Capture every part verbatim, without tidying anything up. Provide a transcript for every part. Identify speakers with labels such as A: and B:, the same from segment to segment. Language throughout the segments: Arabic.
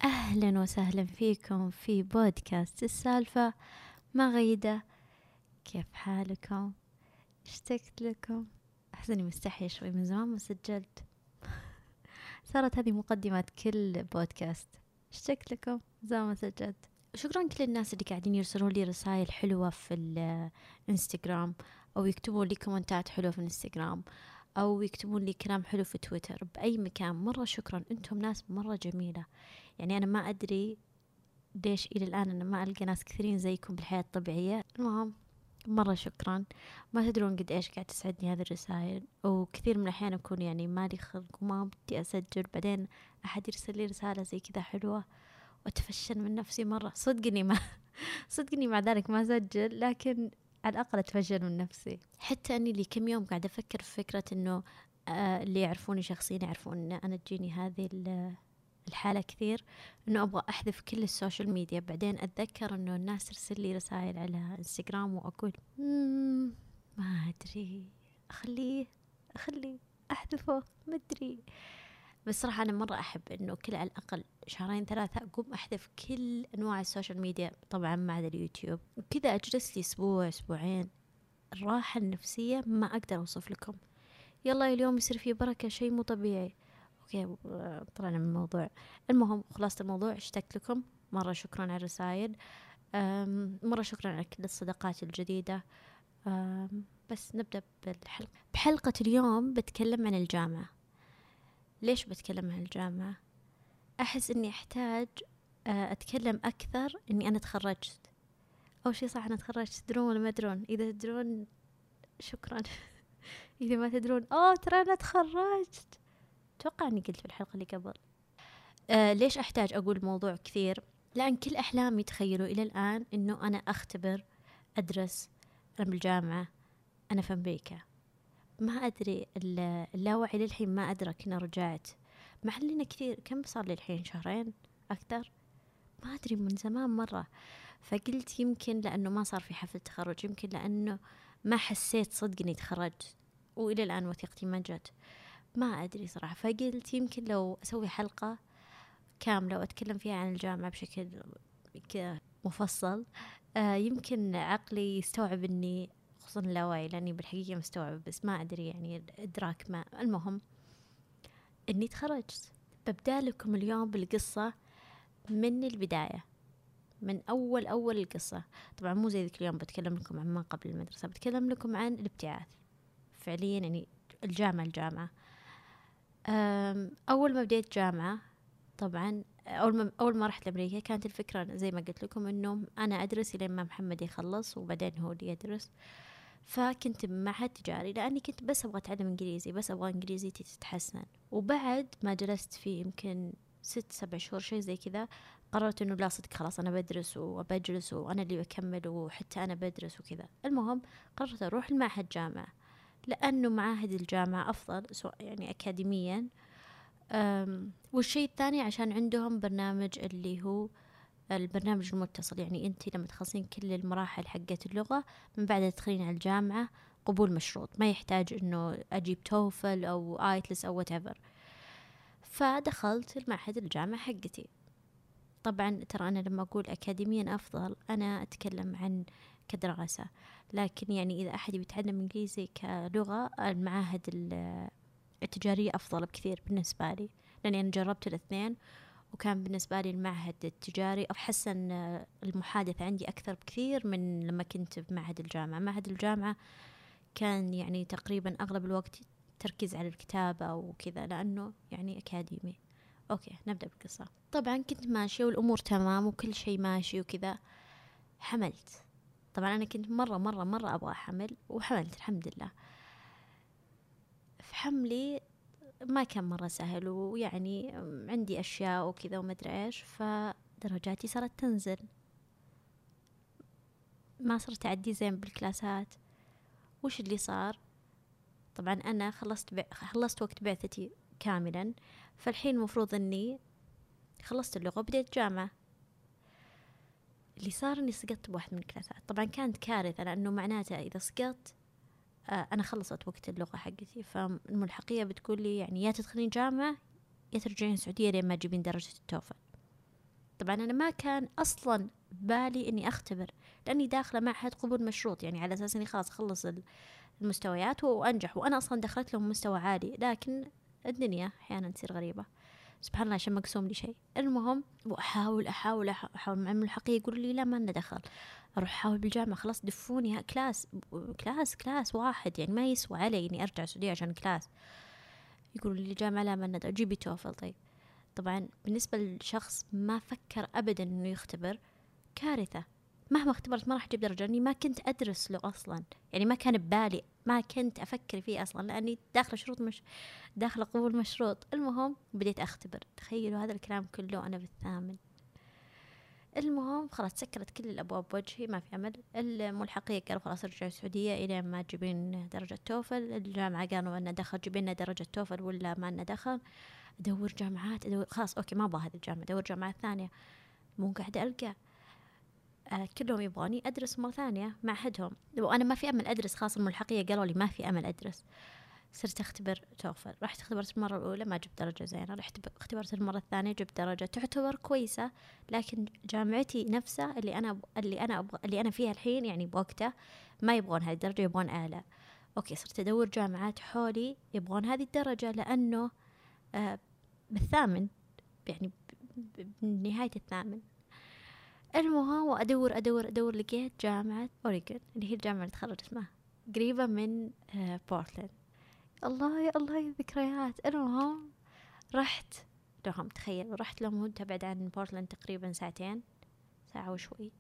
A: أهلا وسهلا فيكم في بودكاست السالفة مع غيدة. كيف حالكم؟ اشتقت لكم. أحس إني مستحية شوي، من زمان ما سجلت. صارت هذه مقدمة كل بودكاست. اشتقت لكم، زمان ما سجلت. شكرا كل الناس اللي قاعدين يرسلوا لي رسائل حلوة في الانستغرام، أو يكتبون لي كومنتات حلوة في الانستغرام، أو يكتبون لي كلام حلو في تويتر، بأي مكان. مرة شكرا، أنتم ناس مرة جميلة. يعني أنا ما أدري ليش إلى الآن أنا ما ألقى ناس كثيرين زيكم بالحياة الطبيعية. المهم، مرة شكرا. ما تدرون قد إيش قاعد تسعدني هذه الرسائل، وكثير من الأحيان أكون يعني مالي خلق وما بدي أسجل، بعدين أحد يرسل لي رسالة زي كذا حلوة وأتفشل من نفسي مرة. صدقني ما صدقني مع ذلك ما أسجل، لكن على الأقل أتفشل من نفسي. حتى أني لي كم يوم قاعدة أفكر في فكرة أنه آه اللي يعرفوني شخصيا يعرفون أن أنا تجيني هذه الحالة كثير، أنه أبغى أحذف كل السوشيال ميديا. بعدين أتذكر أنه الناس ترسل لي رسائل على إنستغرام وأقول ما أدري، أخليه أخليه أحذفه، ما أدري. بس صراحة أنا مرة أحب أنه كل على الأقل شهرين ثلاثة أقوم أحذف كل أنواع السوشيال ميديا، طبعا ما عدا اليوتيوب. وكذا أجلس لي أسبوع أسبوعين. الراحة النفسية ما أقدر أوصف لكم. يلا اليوم يصير فيه بركة، شيء مو طبيعي. اوكي، طلعنا من الموضوع. المهم، خلاصة الموضوع، اشتقت لكم. مرة شكرا على الرسائل، مرة شكرا على كل الصداقات الجديدة. بس نبدأ بالحلقة. بحلقة اليوم بتكلم عن الجامعة. ليش بتكلم عن الجامعة؟ أحس أني أحتاج أتكلم أكثر أني أنا تخرجت. أول شيء صح، أنا تخرجت. تدرون ولا ما تدرون؟ إذا تدرون شكرا. إذا ما تدرون، أوه ترى أنا تخرجت. أتوقع أني قلت في الحلقة اللي قبل. آه ليش أحتاج أقول موضوع كثير؟ لأن كل أحلامي تخيلوا إلى الآن أنه أنا أختبر، أدرس، أنا بالجامعة، أنا في أمريكا. ما أدري، اللاوعي للحين ما أدرك أنه رجعت. مع لنا كثير، كم صار لي الحين؟ شهرين أكثر، ما أدري، من زمان مرة. فقلت يمكن لأنه ما صار في حفل تخرج، يمكن لأنه ما حسيت صدق أني تخرجت، وإلى الآن وثيقتي ما جت. ما أدري صراحة. فقلت يمكن لو أسوي حلقة كاملة وأتكلم فيها عن الجامعة بشكل كذا مفصل، آه يمكن عقلي يستوعب إني، خصوصا اللاوعي لأني بالحقيقة مستوعب بس ما أدري يعني الإدراك ما. المهم إني تخرجت. ببدأ لكم اليوم بالقصة من البداية، من أول أول القصة. طبعا مو زي ذيك اليوم بتكلم لكم عن ما قبل المدرسة، بتكلم لكم عن الابتعاث فعليا، يعني الجامعة الجامعة أول ما بديت جامعة. طبعا أول ما أول ما رحت لأمريكا كانت الفكرة زي ما قلت لكم إنه أنا أدرس لين ما محمد يخلص وبعدين هو اللي يدرس. فكنت بمعهد تجاري لأني كنت بس أبغى أتعلم إنجليزي، بس أبغى إنجليزيتي تتحسن. وبعد ما جلست فيه يمكن ست سبع شهور شيء زي كذا، قررت إنه لا صدق خلاص أنا بدرس وبجلس وأنا اللي بكمل وحتى أنا بدرس وكذا. المهم قررت أروح المعهد جامعة، لأنه معاهد الجامعة أفضل سواء يعني أكاديميا. والشيء الثاني عشان عندهم برنامج اللي هو البرنامج المتصل، يعني أنت لما تخلصين كل المراحل حقت اللغة من بعد تدخلين على الجامعة قبول مشروط، ما يحتاج إنه أجيب توفل أو آيتلس أو whatever. فدخلت المعهد الجامعة حقتي. طبعا ترى أنا لما أقول أكاديميا أفضل أنا أتكلم عن كدراسة، لكن يعني إذا أحد بيتعلم إنجليزي كلغة، المعاهد التجارية أفضل بكثير بالنسبة لي، لأني أنا جربت الاثنين وكان بالنسبة لي المعهد التجاري أحسن المحادثة عندي أكثر بكثير من لما كنت بمعهد الجامعة. معهد الجامعة كان يعني تقريبا أغلب الوقت تركيز على الكتابة وكذا لأنه يعني أكاديمي. أوكي نبدأ بالقصة. طبعا كنت ماشية والأمور تمام وكل شيء ماشي وكذا. حملت. طبعا أنا كنت مرة مرة مرة أبغى حمل، وحملت الحمد لله. في حملي ما كان مرة سهل، ويعني عندي أشياء وكذا وما أدري إيش، فدرجاتي صارت تنزل، ما صرت أعدي زين بالكلاسات. وش اللي صار؟ طبعا أنا خلصت بع... خلصت وقت بعثتي كاملا، فالحين المفروض أني خلصت اللغة وبديت جامعة. اللي صار أني سقطت بواحد من الكلاسات. طبعا كانت كارثة لأنه معناته إذا سقطت آه أنا خلصت وقت اللغة حقتي، فالملحقية بتقول لي يعني يا تدخلين جامعة يا ترجعين السعودية لين ما تجيبين درجة التوفل. طبعا أنا ما كان أصلا بالي إني أختبر، لأني داخلة معهد قبول مشروط، يعني على أساس إني خلاص أخلص المستويات وأنجح، وأنا أصلا دخلت لهم مستوى عالي. لكن الدنيا أحيانا تصير غريبة، سبحان الله، عشان مقسوم لي شيء. المهم وأحاول أحاول أحاول مع الملحقية يقولوا لي لا ما لنا دخل. أروح أحاول بالجامعة، خلاص دفوني كلاس كلاس كلاس واحد، يعني ما يسوى علي إني أرجع السعودية عشان كلاس. يقولوا لي الجامعة لا ما لنا دخل، جيبي توفل. طيب طبعا بالنسبة لشخص ما فكر أبدا إنه يختبر، كارثة. مهما اختبرت ما راح أجيب درجة، لأني ما كنت أدرس له أصلا، يعني ما كان ببالي، ما كنت أفكر فيه أصلا، لأني داخل شروط مش داخل قبول مشروط. المهم بديت أختبر، تخيلوا هذا الكلام كله أنا بالثامن. المهم خلاص سكرت كل الأبواب بوجهي، ما في أمل. الملحقية قالوا خلاص ارجعوا السعودية إلى ما تجيبين درجة توفل. الجامعة قالوا أن دخل جيبين درجة توفل ولا ما لنا دخل. أدور جامعات، أدور خلاص أوكي ما أبغى هذه الجامعة، أدور جامعات ثانية، مو قاعدة ألقى. آه كلهم يبغوني أدرس مرة ثانية معهدهم، وأنا ما في أمل أدرس، خاصة الملحقية قالوا لي ما في أمل أدرس. صرت أختبر توفل، رحت اختبرت المرة الأولى ما جبت درجة زينة، رحت اختبرت المرة الثانية جبت درجة تعتبر كويسة، لكن جامعتي نفسها اللي أنا اللي أنا أبغى اللي أنا فيها الحين يعني بوقتها ما يبغون هذه الدرجة، يبغون أعلى. أوكي صرت أدور جامعات حولي يبغون هذه الدرجة، لأنه آه بالثامن، يعني بنهاية الثامن. المهم وأدور أدور أدور لقيت جامعة أوريغون، اللي هي الجامعة اللي تخرجت اسمها، قريبة من آه بورتلاند. الله يا الله يا ذكريات. المهم رحت لهم، تخيل رحت لهم، تبعد عن بورتلاند تقريبا ساعتين، ساعة وشوي.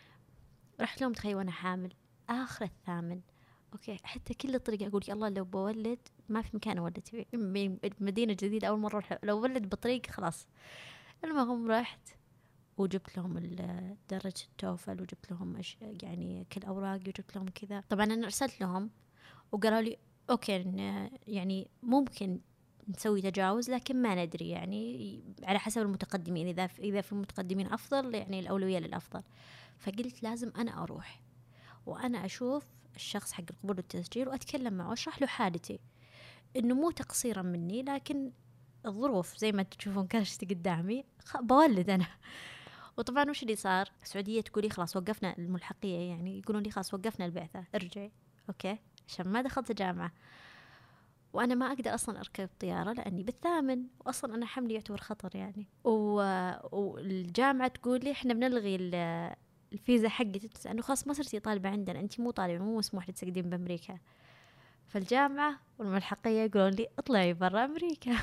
A: رحت لهم تخيل وأنا حامل آخر الثامن. أوكي حتى كل الطريق أقول يا الله لو بولد ما في مكان أولد فيه، مدينة جديدة أول مرة أروح، لو ولد بطريق خلاص. المهم رحت وجبت لهم درجة التوفل، وجبت لهم يعني كل أوراقي، وجبت لهم كذا. طبعا أنا أرسلت لهم وقالوا لي أوكي يعني ممكن نسوي تجاوز، لكن ما ندري، يعني على حسب المتقدمين، إذا إذا في متقدمين أفضل يعني الأولوية للأفضل. فقلت لازم أنا أروح وأنا أشوف الشخص حق القبول والتسجيل وأتكلم معه وأشرح له حالتي، إنه مو تقصيرا مني، لكن الظروف زي ما تشوفون كرشتي قدامي بولد أنا. وطبعا وش اللي صار؟ السعودية تقولي خلاص وقفنا الملحقية، يعني يقولون لي خلاص وقفنا البعثة ارجعي. أوكي عشان ما دخلت جامعة، وأنا ما أقدر أصلا أركب طيارة لأني بالثامن، وأصلا أنا حملي يعتبر خطر يعني. و... والجامعة تقول لي إحنا بنلغي الفيزا حقتك، لأنه خلاص ما صرتي طالبة عندنا، أنت مو طالبة، مو مسموح لك تقدمين بأمريكا. فالجامعة والملحقية يقولون لي اطلعي برا أمريكا.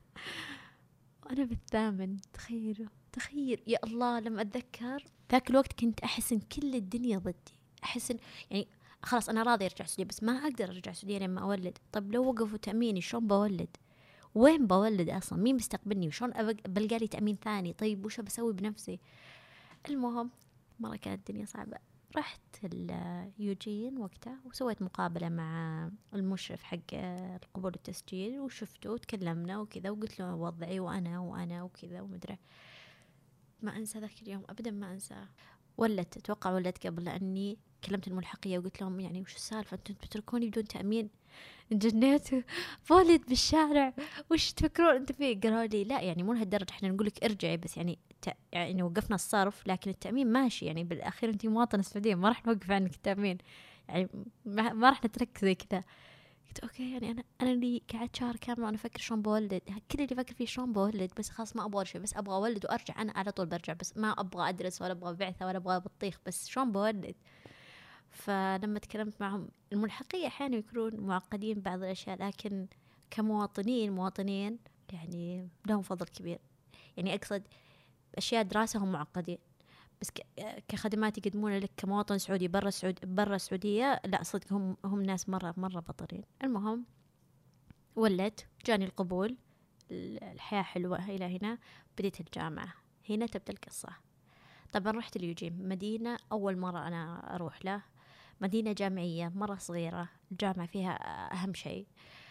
A: وأنا بالثامن، تخيلوا تخيل يا الله. لما أتذكر ذاك الوقت كنت أحس إن كل الدنيا ضدي، أحس إن يعني خلاص أنا راضي أرجع السعودية، بس ما أقدر أرجع السعودية لما أولد. طب لو وقفوا تأميني شلون بولد؟ وين بولد أصلا؟ مين بيستقبلني؟ وشلون بلقى لي تأمين ثاني؟ طيب وش بسوي بنفسي؟ المهم مرة كانت الدنيا صعبة. رحت اليوجين وقتها وسويت مقابلة مع المشرف حق القبول والتسجيل، وشفته وتكلمنا وكذا، وقلت له وضعي وأنا وأنا وكذا ومدري. ما أنسى ذاك اليوم أبدا، ما أنسى. ولت أتوقع ولت قبل، لأني كلمت الملحقية وقلت لهم يعني وش السالفة، أنتم بتتركوني بدون تأمين؟ جنيت بولد بالشارع، وش تفكرون أنت فيه؟ قالوا لي لا يعني مو لهالدرجة، إحنا نقول لك ارجعي بس يعني ت... يعني وقفنا الصرف لكن التأمين ماشي، يعني بالأخير أنت مواطنة سعودية، ما راح نوقف عنك التأمين، يعني ما, ما راح نترك زي كذا. قلت أوكي يعني أنا أنا اللي قعدت شهر كامل وأنا أفكر شلون بولد، كل اللي أفكر فيه شلون بولد، بس خلاص ما أبغى شيء، بس أبغى أولد وأرجع، أنا على طول برجع، بس ما أبغى أدرس ولا أبغى بعثة ولا أبغى بطيخ، بس شلون بولد. فلما تكلمت معهم، الملحقية أحيانا يكونون معقدين بعض الأشياء، لكن كمواطنين مواطنين يعني لهم فضل كبير، يعني أقصد أشياء دراسة هم معقدين، بس كخدمات يقدمون لك كمواطن سعودي برا السعود برا السعودية لا صدق هم هم ناس مرة مرة بطرين. المهم ولت جاني القبول، الحياة حلوة إلى هنا، بديت الجامعة. هنا تبدأ القصة. طبعا رحت اليوجين، مدينة أول مرة أنا أروح له، مدينة جامعية مرة صغيرة، الجامعة فيها أهم شيء.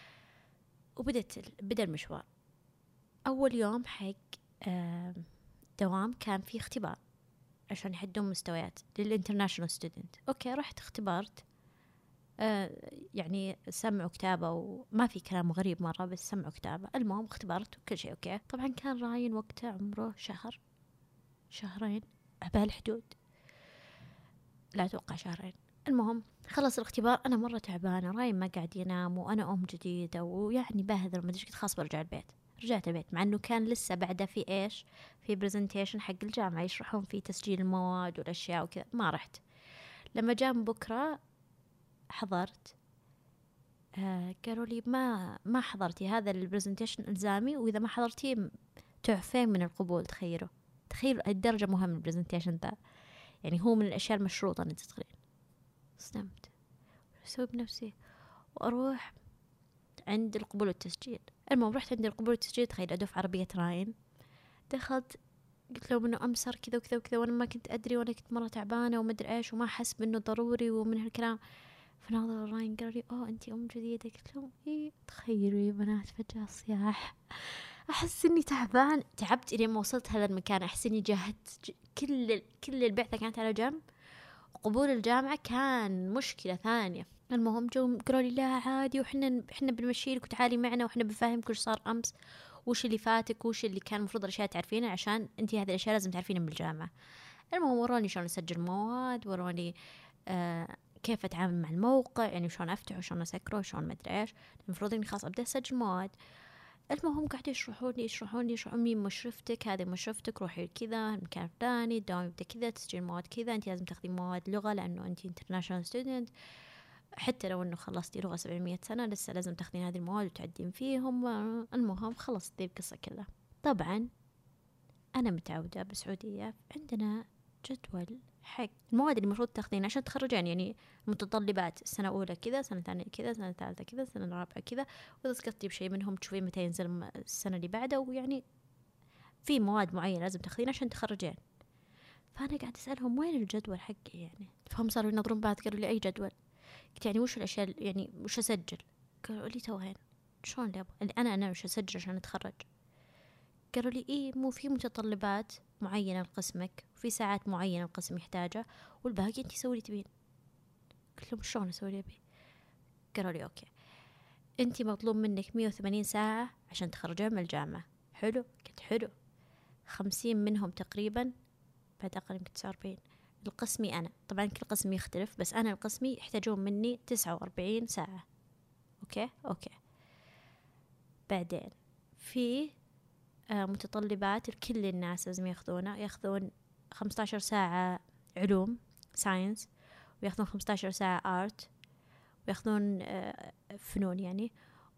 A: وبدت بدأ المشوار. أول يوم حق دوام كان فيه اختبار عشان يحدون مستويات للإنترناشنال ستودنت. أوكي رحت اختبرت، آه يعني سمعوا كتابة وما في كلام غريب مرة، بس سمعوا كتابة. المهم اختبرت وكل شيء أوكي. طبعا كان راين وقتها عمره شهر شهرين بهالحدود، لا أتوقع شهرين. المهم خلص الاختبار، أنا مرة تعبانة، رايم ما قاعد ينام، وأنا أم جديدة ويعني بهذر ما أدري، خلاص برجع البيت. رجعت البيت مع إنه كان لسه بعده في إيش، في برزنتيشن حق الجامعة يشرحون فيه تسجيل المواد والأشياء وكذا. ما رحت. لما جاء بكرة حضرت، آه قالوا لي ما ما حضرتي هذا البرزنتيشن إلزامي، وإذا ما حضرتي تعفين من القبول. تخيلوا تخيلوا الدرجة مهم البرزنتيشن ذا، يعني هو من الأشياء المشروطة أن تدخلين. صدمت، أسوي بنفسي وأروح عند القبول والتسجيل. المهم رحت عند القبول والتسجيل، تخيل أدف عربية راين. دخلت قلت لهم إنه أمسر كذا وكذا وكذا، وأنا ما كنت أدري، وأنا كنت مرة تعبانة ومدري إيش، وما حسب إنه ضروري ومن هالكلام. فناظر راين قالوا لي أوه أنتي أم جديدة. قلت لهم إيه. تخيلوا يا بنات فجأة صياح، أحس إني تعبان، تعبت إلي ما وصلت هذا المكان. أحس إني جاهدت كل كل البعثة كانت على جنب، قبول الجامعة كان مشكلة ثانية. المهم جو قالوا لي لا عادي، وحنا احنا بنمشيلك وتعالي معنا، وحنا بنفهمك وش صار أمس، وش اللي فاتك، وش اللي كان المفروض الأشياء تعرفينها، عشان أنتي هذه الأشياء لازم تعرفينها بالجامعة. المهم وروني شلون أسجل مواد، وروني آه كيف أتعامل مع الموقع، يعني شلون أفتح وشلون أسكره وشلون ما أدري إيش. المفروض إني خلاص أبدأ أسجل مواد. المهم قاعد يشرحون لي يشرحون لي يشرحون مين مشرفتك، هذه مشرفتك، روحي كذا المكان الفلاني، الدوام يبدأ كذا، تسجيل مواد كذا، أنت لازم تاخذين مواد لغة لأنه أنت international student، حتى لو أنه خلصتي لغة سبعمية سنة لسه لازم تاخذين هذه المواد وتعدين فيهم. المهم خلصت ذي القصة كلها. طبعا أنا متعودة بالسعودية عندنا جدول حق المواد اللي المفروض تاخذين عشان تخرجين، يعني متطلبات السنة الأولى كذا، سنة ثانية كذا، سنة ثالثة كذا، سنة رابعة كذا، وإذا سقطتي بشيء منهم تشوفين متى ينزل السنة اللي بعده، ويعني في مواد معينة لازم تاخذين عشان تخرجين. فأنا قاعد أسألهم وين الجدول حقي يعني، فهم صاروا ينظرون بعض، قالوا لي أي جدول؟ قلت يعني وش الأشياء يعني وش أسجل؟ قالوا لي توهين شلون اللي أبغى أنا أنا وش أسجل عشان أتخرج؟ قالوا لي إيه مو في متطلبات معينة لقسمك، وفي ساعات معينة القسم يحتاجها، والباقي أنتي سوي تبين. قلت لهم شلون أسوي اللي أبي؟ قالوا لي أوكي أنتي مطلوب منك مية وثمانين ساعة عشان تخرجين من الجامعة. حلو. قلت حلو. خمسين منهم تقريبا بعد أقل من تسعة وأربعين القسمي أنا، طبعا كل قسم يختلف، بس أنا القسمي يحتاجون مني تسعة وأربعين ساعة. أوكي أوكي. بعدين في آه متطلبات الكل الناس لازم ياخذونه، ياخذون خمسة عشر ساعة علوم ساينس، وياخذون خمسة عشر ساعة آرت، وياخذون آه فنون يعني،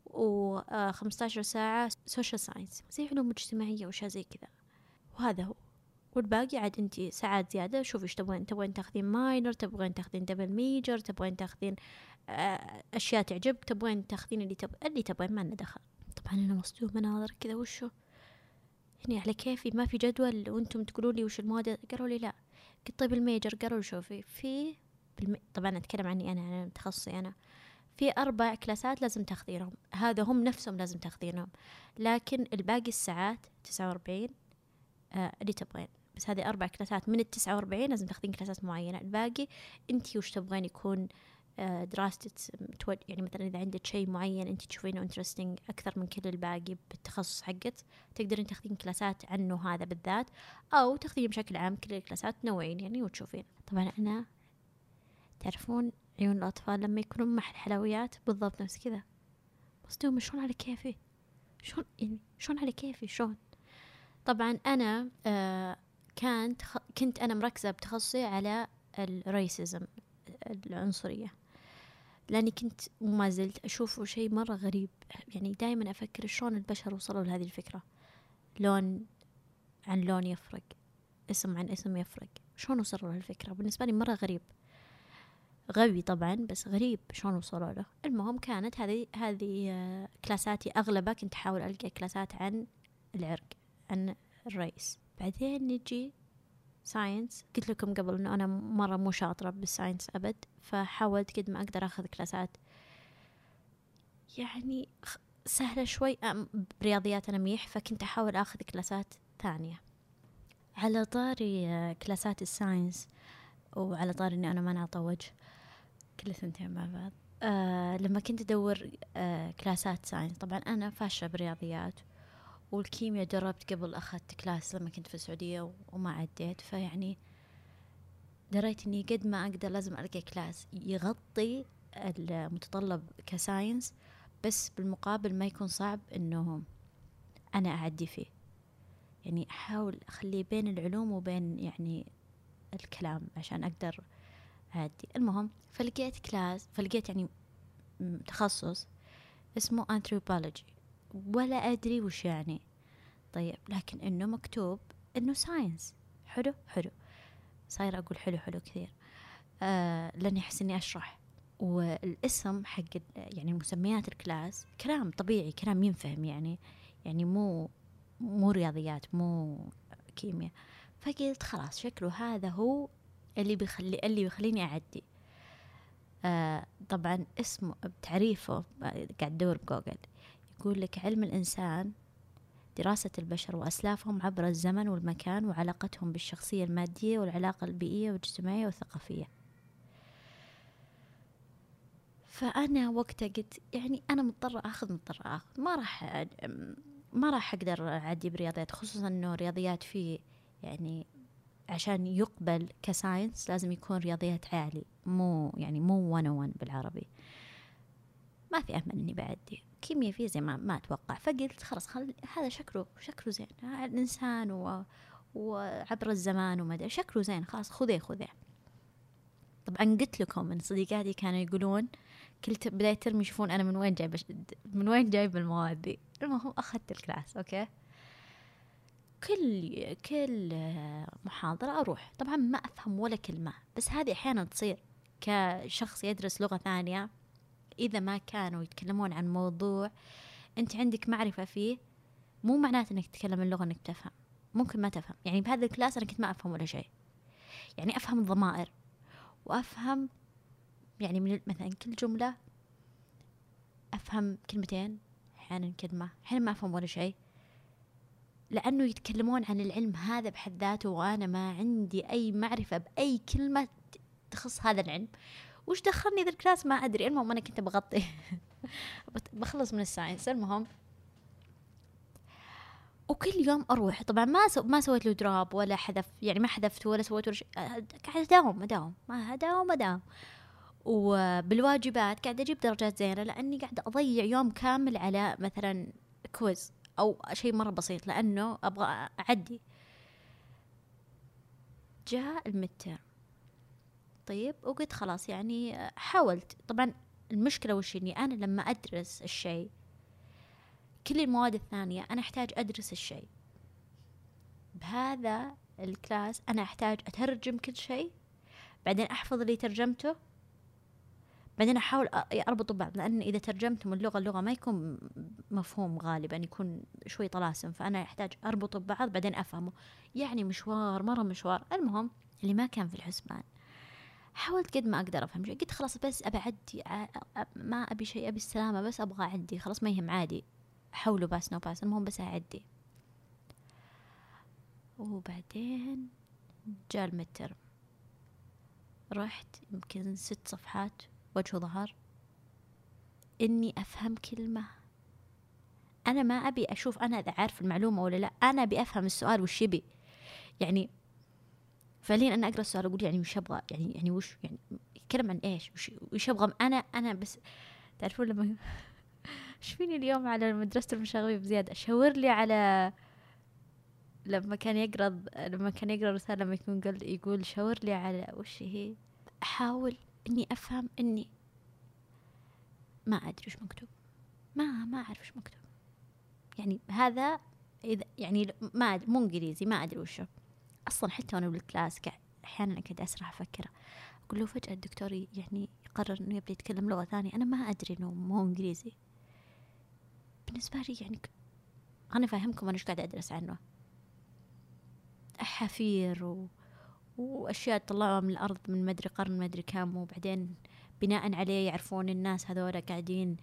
A: وخمسة عشر ساعة سوشيال ساينس زي علوم مجتمعية وشيء زي كذا. وهذا هو. والباقي عاد انتي ساعات زيادة، شوفي ايش تبغين، تبغين تاخذين ماينر، تبغين تاخذين دبل ميجر، تبغين تاخذين آه اشياء تعجبك، تبغين تاخذين اللي تب... اللي تبغين، ما لنا دخل. طبعا انا مصدومة ناظر كذا وشو يعني على كيفي، ما في جدول وانتم تقولوا لي وش المواد. قالوا لي لا. قلت طيب الميجر؟ قالوا شوفي في بالم... طبعا اتكلم عني انا انا تخصصي انا، في اربع كلاسات لازم تاخذينهم، هذا هم نفسهم لازم تاخذينهم، لكن الباقي الساعات تسعة وأربعين آه اللي تبغين، بس هذه أربع كلاسات من التسعة وأربعين لازم تاخذين كلاسات معينة. الباقي أنتي وش تبغين يكون آه دراستك، يعني مثلا إذا عندك شيء معين أنتي تشوفينه interesting أكثر من كل الباقي بالتخصص حقك، تقدرين تاخذين كلاسات عنه هذا بالذات، أو تاخذين بشكل عام كل الكلاسات تنوعين يعني وتشوفين. طبعا أنا تعرفون عيون الأطفال لما يكونون محل حلويات بالضبط نفس كذا، مصدومة شلون على كيفي، شلون يعني شلون على كيفي شلون. طبعا أنا آه كانت كنت أنا مركزة بتخصصي على الريسيزم، العنصرية، لأني كنت وما زلت أشوفه شيء مرة غريب. يعني دائما أفكر شلون البشر وصلوا لهذه الفكرة، لون عن لون يفرق، اسم عن اسم يفرق، شلون وصلوا لهالفكرة؟ بالنسبة لي مرة غريب، غبي طبعا بس غريب شلون وصلوا له. المهم كانت هذه هذه آه كلاساتي أغلبها كنت أحاول ألقى كلاسات عن العرق، عن الرئيس. بعدين نجي ساينس، قلت لكم قبل انه انا مره مو شاطره بالساينس ابد، فحاولت قد ما اقدر اخذ كلاسات يعني سهله شوي، برياضيات انا منيح، فكنت احاول اخذ كلاسات ثانيه. على طاري كلاسات الساينس، وعلى طاري اني انا ما نعطى وجه كل سنتين مع بعض، أه لما كنت ادور أه كلاسات ساينس، طبعا انا فاشله بالرياضيات والكيمياء جربت قبل، أخذت كلاس لما كنت في السعودية وما عديت، فيعني دريت إني قد ما أقدر لازم ألقى كلاس يغطي المتطلب كساينس، بس بالمقابل ما يكون صعب إنه أنا أعدي فيه. يعني أحاول أخليه بين العلوم وبين يعني الكلام عشان أقدر أعدي. المهم فلقيت كلاس، فلقيت يعني تخصص اسمه anthropology، ولا أدري وش يعني. طيب لكن إنه مكتوب إنه ساينس، حلو حلو، صاير أقول حلو حلو كثير، آه لأني أحس إني أشرح. والاسم حق يعني مسميات الكلاس كلام طبيعي، كلام ينفهم يعني، يعني مو مو رياضيات، مو كيمياء. فقلت خلاص شكله هذا هو اللي بيخلي اللي بيخليني أعدي. آه طبعا اسمه بتعريفه قاعد أدور بجوجل، يقول لك علم الإنسان دراسة البشر وأسلافهم عبر الزمن والمكان وعلاقتهم بالشخصية المادية والعلاقة البيئية والاجتماعية والثقافية. فأنا وقتها قلت يعني أنا مضطرة أخذ مضطرة أخذ ما راح ما راح أقدر أعدي برياضيات، خصوصا إنه رياضيات فيه يعني عشان يقبل كساينس لازم يكون رياضيات عالي، مو يعني مو واحد صفر واحد بالعربي. ما في أمل إني بعدي. كيمياء فيزياء ما ما أتوقع. فقلت خلاص خل هذا شكله شكله زين، الإنسان و... وعبر الزمان وما أدري شكله زين، خلاص خذيه خذيه. طبعا قلت لكم من صديقاتي كانوا يقولون كل بداية ترم يشوفون أنا من وين جايب من وين جايب المواد دي. المهم أخذت الكلاس أوكي، كل كل محاضرة أروح، طبعا ما أفهم ولا كلمة، بس هذه أحيانا تصير كشخص يدرس لغة ثانية. إذا ما كانوا يتكلمون عن موضوع أنت عندك معرفة فيه، مو معناته أنك تتكلم اللغة أنك تفهم، ممكن ما تفهم. يعني بهذا الكلاس أنا كنت ما أفهم ولا شيء، يعني أفهم الضمائر وأفهم يعني من مثلا كل جملة أفهم كلمتين، أحيانا كلمة، أحيانا ما أفهم ولا شيء، لأنه يتكلمون عن العلم هذا بحد ذاته وأنا ما عندي أي معرفة بأي كلمة تخص هذا العلم. وش دخلني ذا الكلاس ما أدري. المهم أنا كنت بغطي بخلص من الساينس. المهم وكل يوم أروح، طبعا ما سو ما سويت له دروب ولا حذف، يعني ما حذفت ولا سويت ولا شيء، قاعد أداوم أداوم ما أداوم أداوم. وبالواجبات قاعد أجيب درجات زينة، لأني قاعد أضيع يوم كامل على مثلا كويز أو شيء مرة بسيط لأنه أبغى أعدي. جاء المتر، طيب وقلت خلاص يعني حاولت. طبعا المشكلة وش إني أنا لما أدرس الشيء كل المواد الثانية أنا أحتاج أدرس الشيء، بهذا الكلاس أنا أحتاج أترجم كل شيء، بعدين أحفظ اللي ترجمته، بعدين أحاول أربطه ببعض، لأن إذا ترجمت من لغة لغة ما يكون مفهوم غالبا، يكون شوي طلاسم، فأنا أحتاج أربطه ببعض بعدين أفهمه. يعني مشوار مرة مشوار. المهم اللي ما كان في الحسبان حاولت قد ما أقدر أفهم شيء، قلت خلاص بس أبى أعدي، ما أبي شيء، أبي السلامة بس، أبغى أعدي خلاص ما يهم عادي، حولوا باس نو باس، المهم بس أعدي. وبعدين جاء المتر، رحت يمكن ست صفحات وجه ظهر إني أفهم كلمة. أنا ما أبي أشوف أنا إذا عارف المعلومة ولا لا، أنا أبي أفهم السؤال وش يبي. يعني فعليا أنا أقرأ السؤال أقول يعني وش أبغى، يعني يعني وش يعني يتكلم عن إيش، وش وش أبغى أنا أنا بس. تعرفون لما إيش فيني اليوم على مدرسة المشاغبين بزيادة، شاور لي على لما كان يقرأ لما كان يقرأ رسالة لما يكون قال يقول شاور لي على وش هي. أحاول إني أفهم إني ما أدري وش مكتوب، ما ما أعرف وش مكتوب. يعني هذا إذا يعني ما مو إنجليزي ما أدري وشه أصلا. حتى وأنا بالكلاس أحيانا كنت أسرح أفكر، أقول له فجأة الدكتور يعني يقرر إنه يبدأ يتكلم لغة ثانية أنا ما أدري إنه مو إنجليزي. بالنسبة لي يعني أنا فاهمكم أنا إيش قاعدة أدرس عنه، أحافير و... وأشياء طلعوها من الأرض من مدري قرن مدري كام، وبعدين بناء عليه يعرفون الناس هذولا قاعدين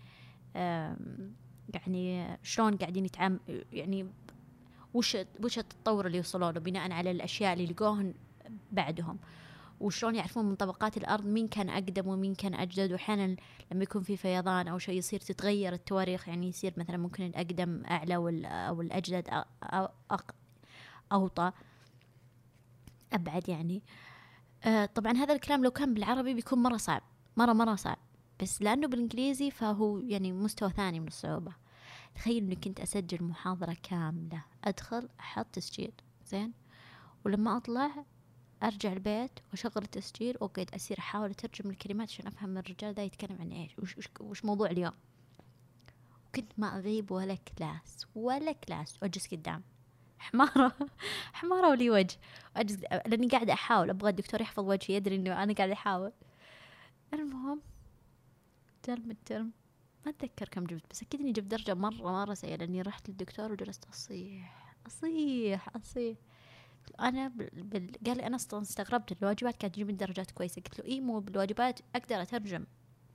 A: يعني شلون قاعدين يتعامل، يعني وش وش التطور اللي يوصلوا له بناء على الأشياء اللي لقوهن بعدهم. وشلون يعرفون من طبقات الأرض مين كان أقدم ومين كان أجدد. وأحيانا لما يكون في فيضان أو شيء يصير تتغير التواريخ، يعني يصير مثلا ممكن الأقدم أعلى أو الأجدد أو أوطى أبعد يعني. آه طبعا هذا الكلام لو كان بالعربي بيكون مرة صعب، مرة مرة صعب، بس لأنه بالإنجليزي فهو يعني مستوى ثاني من الصعوبة. تخيل إني كنت أسجل محاضرة كاملة، أدخل أحط تسجيل زين، ولما أطلع أرجع البيت وأشغل التسجيل وقعد أسير أحاول أترجم الكلمات عشان أفهم الرجال ده يتكلم عن إيش، وش, وش, وش موضوع اليوم. وكنت ما أغيب ولا كلاس ولا كلاس، وأجلس قدام حمارة حمارة ولي وجه، أجلس لأني قاعدة أحاول أبغى الدكتور يحفظ وجهي، يدري إنه أنا قاعدة أحاول. المهم ترم الترم ما أتذكر كم جبت، بس أكيد إني جبت درجة مرة مرة سيئة، لأني رحت للدكتور وجلست أصيح أصيح أصيح. أنا بال... بال... قال لي أنا أصلا استغربت، الواجبات كانت تجيب درجات كويسة. قلت له إيه مو بالواجبات أقدر أترجم،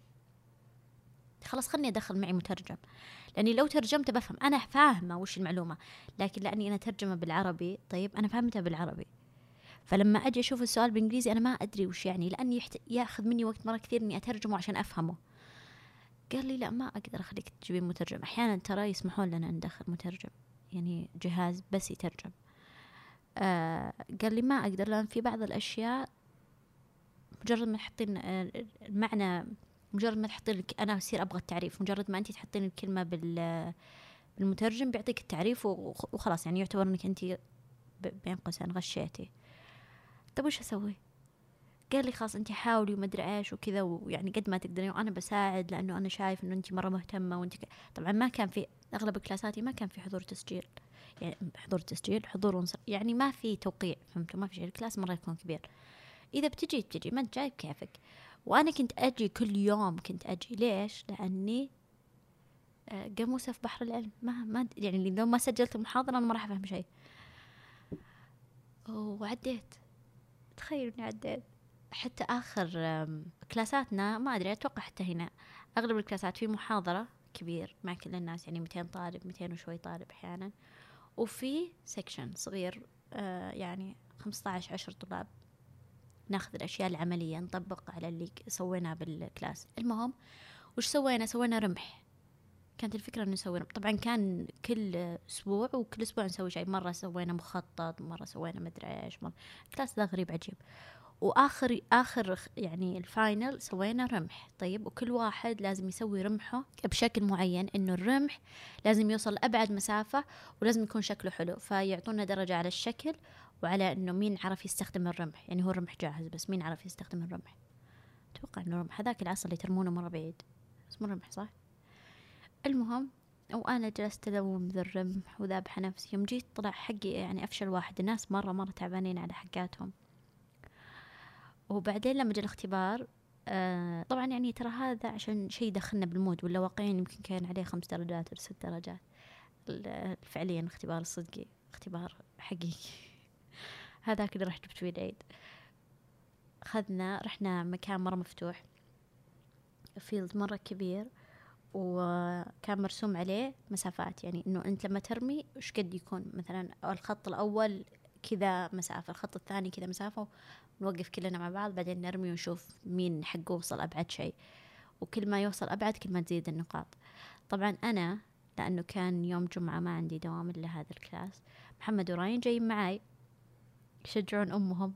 A: خلاص خلني أدخل معي مترجم، لأني لو ترجمت بفهم، أنا فاهمة وش المعلومة، لكن لأني أنا ترجمة بالعربي طيب أنا فهمتها بالعربي، فلما أجي أشوف السؤال بالإنجليزي أنا ما أدري وش يعني، لأني يحت... يأخذ مني وقت مرة كثير إني أترجمه عشان أفهمه. قال لي لا ما أقدر أخليك تجيبين مترجم، أحيانا ترى يسمحون لنا ندخل مترجم، يعني جهاز بس يترجم. آه قال لي ما أقدر، لأن في بعض الأشياء مجرد ما تحطين آه المعنى، مجرد ما تحطين أنا أصير أبغى التعريف، مجرد ما أنت تحطين الكلمة بال بالمترجم بيعطيك التعريف وخلاص، يعني يعتبر أنك أنت بين قوسين غشيتي. طب وش أسوي؟ قال لي خلاص أنت حاولي وما أدري إيش وكذا، ويعني قد ما تقدرين وأنا بساعد، لأنه أنا شايف إنه أنت مرة مهتمة وأنت ك... طبعا ما كان في أغلب كلاساتي ما كان في حضور تسجيل، يعني حضور تسجيل حضور ونصر، يعني ما في توقيع، فهمتوا؟ ما في شيء، الكلاس مرة يكون كبير، إذا بتجي بتجي، ما أنت جايب كيفك. وأنا كنت أجي كل يوم، كنت أجي ليش؟ لأني قاموسة في بحر العلم، ما ما يعني لو ما سجلت المحاضرة أنا ما راح أفهم شيء. وعديت، تخيل إني عديت. حتى آخر كلاساتنا ما أدري، أتوقع حتى هنا أغلب الكلاسات في محاضرة كبير مع كل الناس، يعني مئتين طالب، مئتين وشوي طالب أحيانا، وفي سيكشن صغير آه يعني خمسة عشر عشر طلاب، ناخذ الأشياء العملية نطبق على اللي سويناه بالكلاس. المهم وش سوينا؟ سوينا رمح. كانت الفكرة إنه نسوي رمح، طبعا كان كل أسبوع وكل أسبوع نسوي شيء، مرة سوينا مخطط، مرة سوينا مدري إيش، مرة الكلاس ذا غريب عجيب. وآخر آخر يعني الفاينل سوينا رمح. طيب وكل واحد لازم يسوي رمحه بشكل معين، إنه الرمح لازم يوصل أبعد مسافة ولازم يكون شكله حلو، فيعطونا درجة على الشكل وعلى إنه مين عرف يستخدم الرمح، يعني هو الرمح جاهز بس مين عرف يستخدم الرمح. أتوقع إنه الرمح هذاك العصا اللي ترمونه مرة بعيد اسمه رمح صح؟ المهم وأنا جلست أدوم ذا الرمح وذابحة نفسي، يوم جيت طلع حقي يعني أفشل واحد، الناس مرة مرة تعبانين على حقاتهم. وبعدين لما جاء الاختبار آه طبعا يعني ترى هذا عشان شيء دخلنا بالمود، ولا واقعيا يمكن كان عليه خمس درجات ولا ست درجات فعليا، اختبار الصدقي، اختبار حقيقي هذاك اللي رحت جبت فيه العيد. أخذنا رحنا مكان مرة مفتوح، فيلد مرة كبير، وكان مرسوم عليه مسافات، يعني إنه أنت لما ترمي وش قد يكون مثلا الخط الأول كذا مسافة، الخط الثاني كذا مسافة، ونوقف كلنا مع بعض بعدين نرمي ونشوف مين حقه وصل أبعد شيء، وكل ما يوصل أبعد كل ما تزيد النقاط. طبعا أنا لأنه كان يوم جمعة ما عندي دوام إلا هذا الكلاس، محمد وراين جايين معاي يشجعون أمهم،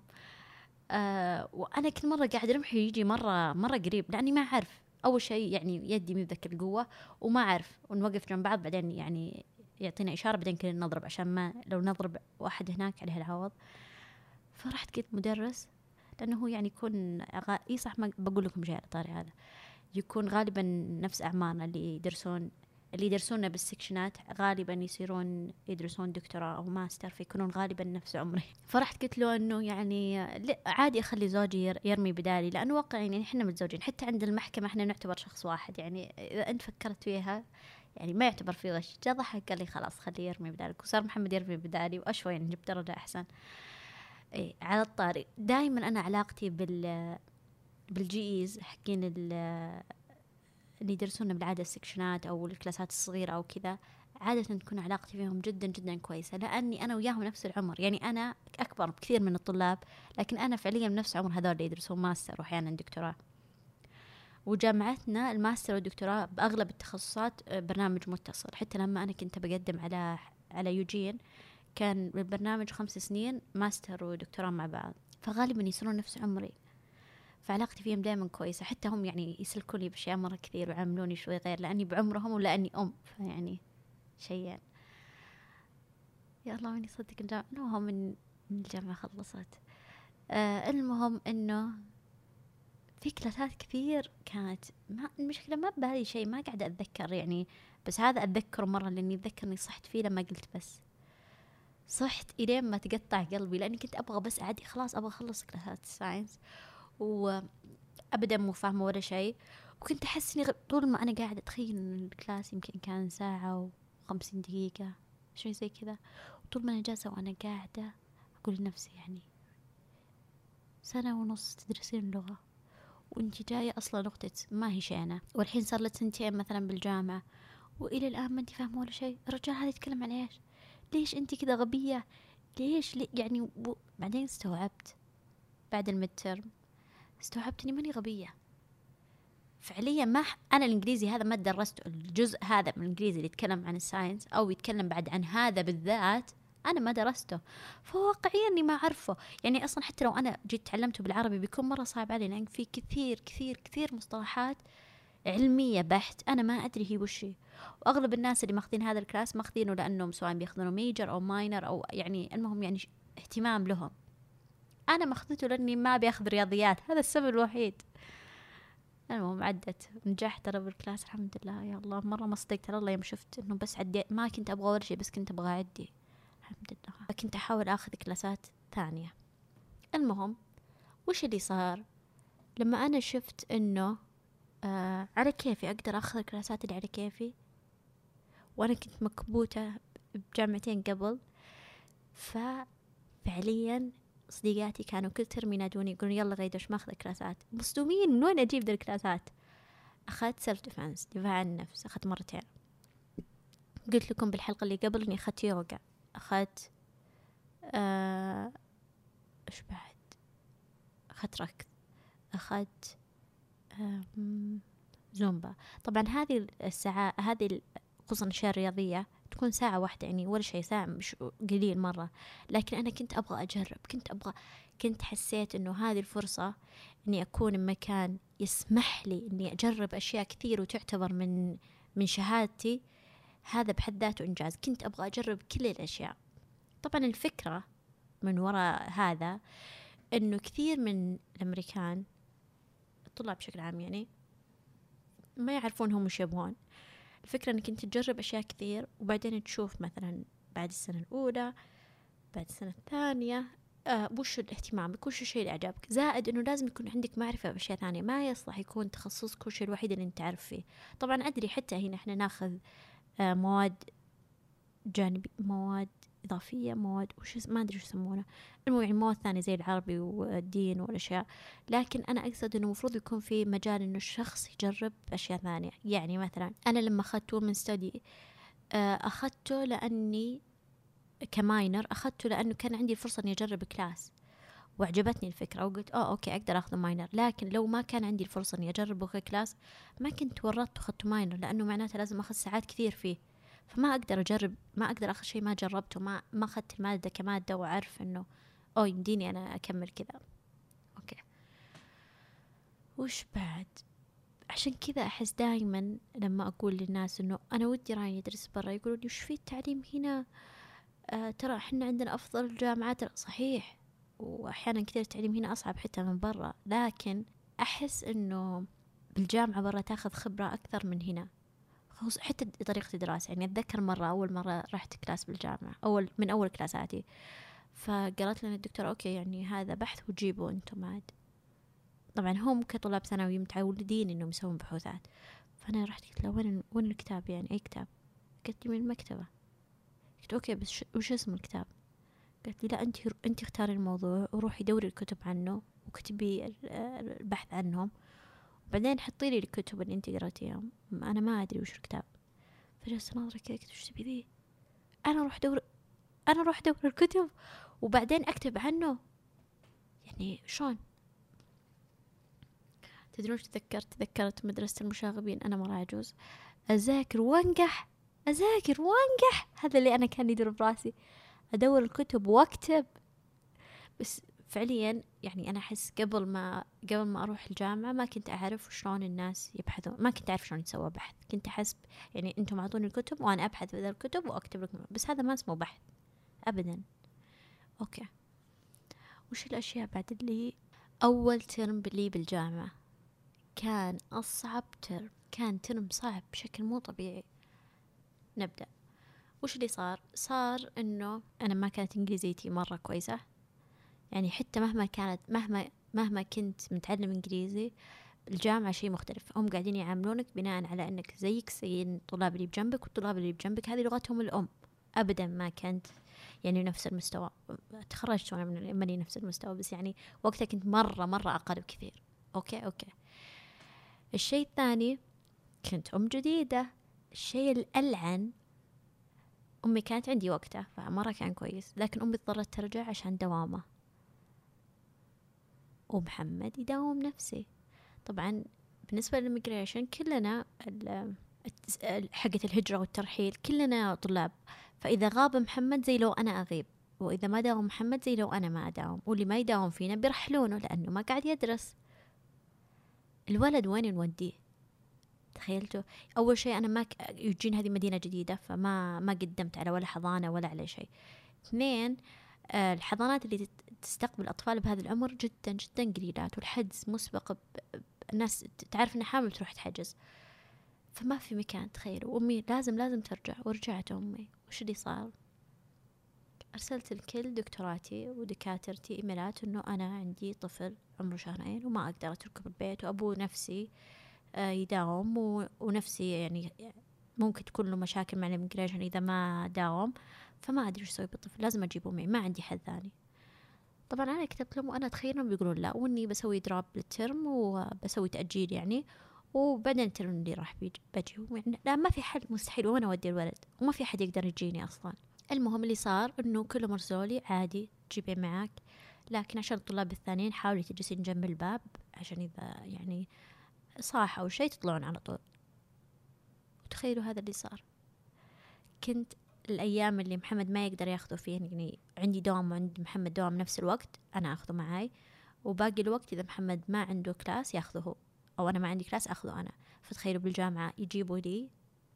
A: آه وأنا كل مرة قاعد رمحي يجي مرة مرة قريب، لأني ما أعرف أول شيء يعني يدي مي بذاك القوة وما أعرف، ونوقف جنب بعض بعدين يعني يعطينا إشارة بعدين كلنا نضرب، عشان ما لو نضرب واحد هناك عليه العوض. فرحت قلت مدرس، لأنه هو يعني يكون غ... إيه صح، ما بقول لكم شيء على طاري هذا، يكون غالبا نفس أعمارنا اللي يدرسون اللي يدرسونا بالسكشنات، غالبا يصيرون يدرسون دكتوراه أو ماستر، فيكونون غالبا نفس عمري. فرحت قلت له إنه يعني عادي أخلي زوجي يرمي بدالي، لأنه واقع يعني إحنا متزوجين، حتى عند المحكمة إحنا نعتبر شخص واحد، يعني إذا أنت فكرت فيها يعني ما يعتبر في غش. جا ضحك قال لي خلاص خليه يرمي بدالك، وصار محمد يرمي بدالي وأشوي يعني جبت درجة أحسن. إيه على الطاري دائما أنا علاقتي بال بالجيز حقين اللي يدرسونا بالعادة السكشنات أو الكلاسات الصغيرة أو كذا، عادة تكون علاقتي فيهم جدا جدا كويسة، لأني أنا وياهم نفس العمر. يعني أنا أكبر بكثير من الطلاب، لكن أنا فعليا نفس عمر هذول اللي يدرسون ماستر وأحيانا دكتوراه. وجامعتنا الماستر والدكتوراه بأغلب التخصصات برنامج متصل. حتى لما أنا كنت بقدم على على يوجين كان البرنامج خمس سنين ماستر ودكتوراه مع بعض، فغالبا يصيرون نفس عمري، فعلاقتي فيهم دائما كويسة. حتى هم يعني يسلكوني بأشياء مرة كثير ويعاملوني شوي غير، لأني بعمرهم ولأني أم، فيعني شيئين. يا الله ماني صدق الجامعة، المهم من الجامعة خلصت. آه المهم إنه في كلاسات كثير كانت ما المشكلة ما ببالي شيء، ما قاعدة أتذكر يعني، بس هذا أتذكر مرة لأني أتذكرني صحت فيه لما قلت بس صحت إلين ما تقطع قلبي، لأني كنت أبغى بس أعدي خلاص، أبغى أخلص كلاسات الساينس وأبدأ مو فاهمة ولا شيء. وكنت أحس إني طول ما أنا قاعدة أتخيل إن الكلاس يمكن كان ساعة وخمسين دقيقة شيء زي كذا، وطول ما أنا جالسة وأنا قاعدة أقول لنفسي يعني سنة ونص تدرسين لغة وانتي جاية أصلا لغتك ما هي شينة، والحين صار لك سنتين مثلا بالجامعة وإلى الآن ما انتي فاهمة ولا شيء. الرجال هذا يتكلم عن إيش؟ ليش انتي كذا غبية؟ ليش لي يعني و... بعدين استوعبت بعد الميدترم، استوعبت إني ماني غبية فعليا. ما ح... أنا الإنجليزي هذا ما درسته، الجزء هذا من الإنجليزي اللي يتكلم عن الساينس أو يتكلم بعد عن هذا بالذات أنا ما درسته، فواقعيا إني ما أعرفه. يعني أصلا حتى لو أنا جيت تعلمته بالعربي بيكون مرة صعب علي، لأن في كثير كثير كثير مصطلحات علمية بحت أنا ما أدري هي وشي. وأغلب الناس اللي ماخذين هذا الكلاس ماخذينه لأنهم سواء بياخذونه ميجر أو ماينر أو يعني المهم يعني اهتمام لهم. أنا ماخذته لأني ما بياخذ رياضيات، هذا السبب الوحيد. المهم عدت نجحت ترى بالكلاس الحمد لله. يا الله مرة ما صدقت على الله يوم شفت إنه بس عديت، ما كنت أبغى ولا شيء بس كنت أبغى أعدي الحمد لله. فكنت أحاول أخذ كلاسات ثانية. المهم وش اللي صار لما أنا شفت إنه آه على كيفي أقدر أخذ الكلاسات اللي على كيفي، وأنا كنت مكبوتة بجامعتين قبل، ففعليا صديقاتي كانوا كل ترم ينادوني يقولون يلا غيدة وش ماخذ كلاسات، مصدومين من وين أجيب ذا الكلاسات. أخذت سيلف ديفنس دفاع عن النفس، أخذت مرتين. قلت لكم بالحلقة اللي قبل إني أخذت يوغا، أخذت آه إيش بعد أخذت ركض، أخذت زومبا. طبعا هذه الساعة هذه خصوصا الأشياء الرياضية تكون ساعة واحدة يعني ولا شيء، ساعة مش قليل مرة، لكن أنا كنت أبغى أجرب، كنت أبغى كنت حسيت إنه هذه الفرصة إني أكون بمكان يسمح لي إني أجرب أشياء كثير وتعتبر من من شهادتي، هذا بحد ذاته إنجاز. كنت أبغى أجرب كل الأشياء. طبعا الفكرة من وراء هذا إنه كثير من الأمريكان الطلاب بشكل عام يعني ما يعرفون هم وش يبغون. الفكرة أنك أنت تجرب أشياء كثير وبعدين تشوف مثلا بعد السنة الأولى بعد السنة الثانية آه وش الاهتمامك، وش الشيء اللي أعجبك، زائد أنه لازم يكون عندك معرفة بأشياء ثانية، ما يصلح يكون تخصصك وش الوحيد اللي أنت تعرف فيه. طبعا أدري حتى هنا إحنا ناخذ آه مواد جانبية، مواد إضافية، مواد وش ما أدري وش يسمونه، المهم يعني مواد ثانية زي العربي والدين والأشياء، لكن أنا أقصد إنه المفروض يكون في مجال إنه الشخص يجرب أشياء ثانية. يعني مثلا أنا لما أخذت ومن ستدي أخذته لأني كماينر، أخذته لأنه كان عندي الفرصة إني أجرب كلاس وعجبتني الفكرة وقلت آه أوكي أقدر أخذ ماينر. لكن لو ما كان عندي الفرصة إني أجربه كلاس ما كنت ورطت وأخذت ماينر، لأنه معناته لازم أخذ ساعات كثير فيه، فما أقدر أجرب، ما أقدر أخذ شيء ما جربته، ما ما أخذت المادة كمادة وأعرف إنه أو يمديني أنا أكمل كذا. أوكي وش بعد؟ عشان كذا أحس دايما لما أقول للناس إنه أنا ودي راين يدرس برا يقولون لي وش في التعليم هنا، آه ترى إحنا عندنا أفضل الجامعات. صحيح وأحيانا كثير التعليم هنا أصعب حتى من برا، لكن أحس إنه بالجامعة برا تاخذ خبرة أكثر من هنا، حتى طريقة الدراسة. يعني أتذكر مرة أول مرة رحت كلاس بالجامعة أول من أول كلاساتي، فقالت لنا الدكتورة أوكي يعني هذا بحث وجيبوا أنتم عاد. طبعا هم كطلاب ثانوي متعودين إنهم يسوون بحوثات، فأنا رحت قلت له وين وين الكتاب يعني أي كتاب؟ قالت لي من المكتبة. قلت أوكي بس وش اسم الكتاب؟ قالت لي لا أنت أنت اختاري الموضوع وروحي دوري الكتب عنه وكتبي البحث عنهم، بعدين حطي لي الكتب اللي أنت قرأتيها، أنا ما أدري وش الكتاب. فجلست ناظرة كذا، قلت وش تبي ذي؟ أنا أروح دور أنا أروح دور الكتب وبعدين أكتب عنه، يعني شلون؟ تدرون تذكرت تذكرت مدرسة المشاغبين. أنا مرة عجوز أذاكر وانقح أذاكر وانقح، هذا اللي أنا كان يدور براسي، أدور الكتب واكتب. بس فعليا يعني أنا أحس قبل ما قبل ما أروح الجامعة ما كنت أعرف شلون الناس يبحثون، ما كنت أعرف شلون يتسوى بحث. كنت أحسب يعني أنتم أعطوني الكتب وأنا أبحث في ذا الكتب وأكتب لكم، بس هذا ما اسمه بحث أبدا. أوكي، وش الأشياء بعد اللي أول ترم لي بالجامعة كان أصعب ترم، كان ترم صعب بشكل مو طبيعي. نبدأ. وش اللي صار؟ صار إنه أنا ما كانت إنجليزيتي مرة كويسة، يعني حتى مهما كانت مهما مهما كنت متعلم إنجليزي، الجامعة شيء مختلف. هم قاعدين يعاملونك بناء على أنك زيك زي الطلاب اللي بجنبك، والطلاب اللي بجنبك هذه لغتهم الأم. أبدا ما كانت يعني نفس المستوى. تخرجت وأنا من مني نفس المستوى، بس يعني وقتها كنت مرة مرة أقل بكثير. أوكي أوكي. الشيء الثاني، كنت أم جديدة. الشيء الألعن، أمي كانت عندي وقتها فمرة كان كويس، لكن أمي اضطرت ترجع عشان دوامة، ومحمد يداوم نفسي. طبعا بالنسبة للإميجريشن كلنا حقة الهجرة والترحيل كلنا طلاب، فإذا غاب محمد زي لو أنا أغيب، وإذا ما داوم محمد زي لو أنا ما أداوم، واللي ما يداوم فينا بيرحلونه لأنه ما قاعد يدرس. الولد وين نوديه؟ تخيلتوا؟ أول شيء أنا ما ك... يوجين هذه مدينة جديدة، فما ما قدمت على ولا حضانة ولا على شيء. اثنين، آه الحضانات اللي تستقبل أطفال بهذا العمر جدا جدا قليلات، والحجز مسبق ب... الناس تعرف إنها حامل تروح تحجز، فما في مكان. تخيلوا. أمي لازم لازم ترجع، ورجعت أمي. وش اللي صار؟ أرسلت الكل دكتوراتي ودكاترتي إيميلات إنه أنا عندي طفل عمره شهرين وما أقدر أتركه بالبيت، وأبوه نفسي يداوم، ونفسي يعني ممكن تكون له مشاكل مع الإميجريشن إذا ما داوم، فما أدري وش أسوي بالطفل، لازم أجيبه معي، ما عندي حل ثاني. طبعا أنا كتبت لهم وأنا أتخيل إنهم بيقولون لا، وإني بسوي دراب للترم وبسوي تأجيل يعني، وبعدين الترم اللي راح بيجي بجي يعني. لا، ما في حل، مستحيل، وأنا أودي الولد وما في أحد يقدر يجيني أصلا. المهم اللي صار إنه كلهم مرسولي عادي تجيبين معك، لكن عشان الطلاب الثانيين حاولي تجلسين جنب الباب عشان إذا يعني صاح أو شيء تطلعون على طول. وتخيلوا هذا اللي صار. كنت الأيام اللي محمد ما يقدر ياخذه فيه، يعني عندي دوام وعند محمد دوام نفس الوقت، أنا أخذه معاي، وباقي الوقت إذا محمد ما عنده كلاس ياخذه، أو أنا ما عندي كلاس أخذه أنا. فتخيلوا بالجامعة يجيبوا لي،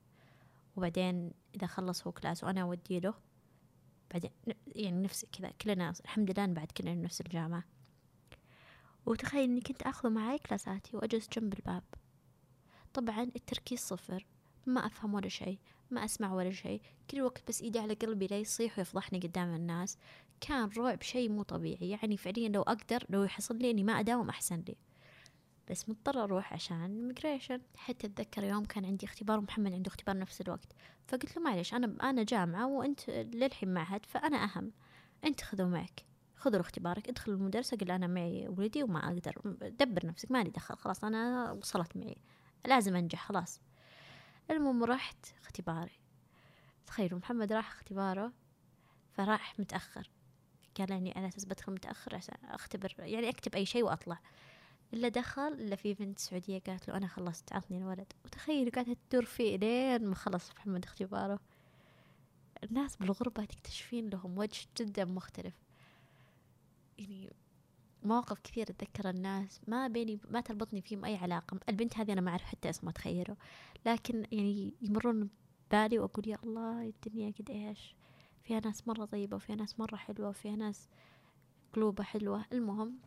A: وبعدين إذا خلص هو كلاس وأنا أودي له، بعدين يعني نفس كذا كلنا الحمد لله بعد كلنا نفس الجامعة. وتخيل إني كنت أخذه معاي كلاساتي وأجلس جنب الباب. طبعا التركيز صفر، ما أفهم ولا شيء، ما أسمع ولا شيء، كل وقت بس إيدي على قلبي لا يصيح ويفضحني قدام الناس. كان رعب شيء مو طبيعي، يعني فعليا لو أقدر لو يحصل لي إني ما أداوم أحسن لي، بس مضطر أروح عشان ميجريشن. حتى أتذكر يوم كان عندي اختبار ومحمد عنده اختبار نفس الوقت، فقلت له معلش أنا أنا جامعة وأنت للحين معهد، فأنا أهم، أنت خذوا معك، خذوا اختبارك، ادخل المدرسة قل أنا معي ولدي وما أقدر، دبر نفسك مالي دخل، خلاص أنا وصلت معي لازم أنجح خلاص. المهم رحت اختباري. تخيلوا محمد راح اختباره فراح متأخر، قال يعني على أساس بدخل متأخر عشان أختبر يعني أكتب أي شيء وأطلع. إلا دخل إلا في بنت سعودية قالت له أنا خلصت عطني الولد. وتخيلوا قاعدة تدور فيه لين ما خلص محمد اختباره. الناس بالغربة تكتشفين لهم وجه جدا مختلف. يعني مواقف كثير أتذكر الناس ما بيني ما تربطني فيهم أي علاقة. البنت هذه أنا ما أعرف حتى اسمها تخيلوا، لكن يعني يمرون بالي وأقول يا الله الدنيا قد إيش، فيها ناس مرة طيبة وفيها ناس مرة حلوة وفيها ناس قلوبة حلوة. المهم